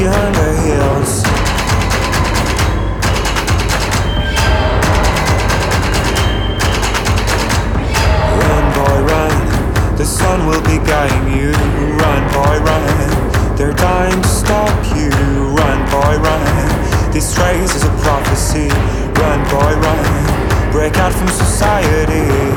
behind our heels. Run, boy, run, the sun will be guiding you. Run, boy, run, they're dying to stop you. Run, boy, run, this race is a prophecy. Run, boy, run, break out from society.